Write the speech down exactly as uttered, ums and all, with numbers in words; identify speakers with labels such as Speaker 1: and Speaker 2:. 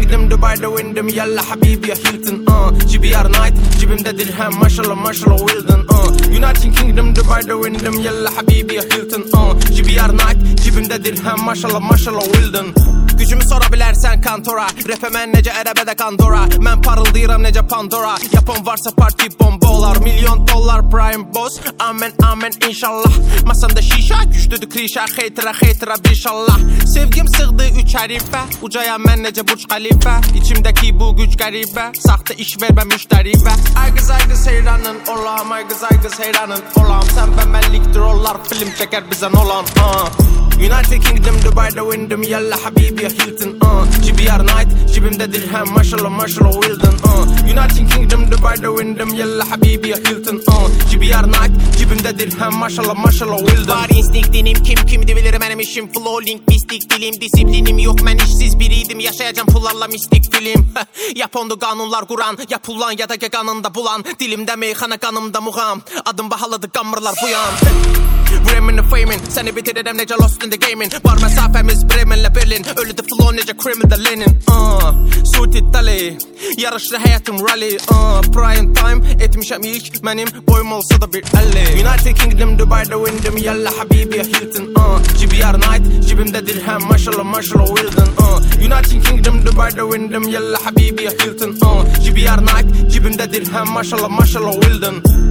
Speaker 1: Kingdom, Dubai'de Wyndham, yalla habibi ya Hilton uh. G B R Night, cebimde dirhem, maşallah maşallah Wilden uh. United Kingdom, Dubai'de Wyndham, yalla habibi ya Hilton uh. G B R Night, cebimde dirhem, maşallah maşallah Wilden. Gücümü sorabilirsen kantora, rap'e mən necə ərəbədə kandora. Mən parıldayıram necə Pandora. Yapon varsa parti bomba olar. Milyon dollar prime boss, amen amen inşallah. Masamda şişa, güçlüdür krişa. Xeytirə xeytirə inşallah. Sevgim sığdı üç hərifə, ucayam mən necə Burç Xəlifə. İçimdəki bu güc qəribə, saxta iş vermə müştəribə. Ay qız ay qız heyranın olam, ay qız ay qız heyranın olam. Sən bəməllikdir onlar, film çəkər bizə olan uh. United Kingdom, Dubai'de Wyndham, yalla habibi ya Hilton uh. G B R Night, cebimde dirhem, maşallah maşallah Wilden uh. United Kingdom, Dubai'de Wyndham, yalla habibi ya Hilton uh. G B R Night, cebimde dirhem, maşallah maşallah Wilden.
Speaker 2: Var instinktinim, kim kimdi bilir benim işim. Flow, lingvistik, dilim, disiplinim yok. Ben işsiz biriydim, yaşayacağım pullarla mistik film. Yapondu kanunlar kuran, ya pullan ya da kanında bulan. Dilimde meyxana, kanımda muğam. Adım bahalıdı, kamırlar bu yan. Bremen'le fame'in, seni bitiririm nece lost in the gaming. Var mesafemiz Bremen'le Berlin, öyle de flow nece criminal Lenin uh. Suit Italy, yarışlı hayatım rally uh. Prime time, etmişem ilk, benim boyum olsa da bir elli. United Kingdom, Dubai'de Wyndham, yalla habibi ya Hilton uh. G B R Night, cebimde dirhem, maşallah maşallah Wilden uh. United Kingdom, Dubai'de Wyndham, yalla habibi ya Hilton uh. G B R Night, cebimde dirhem, maşallah maşallah Wilden.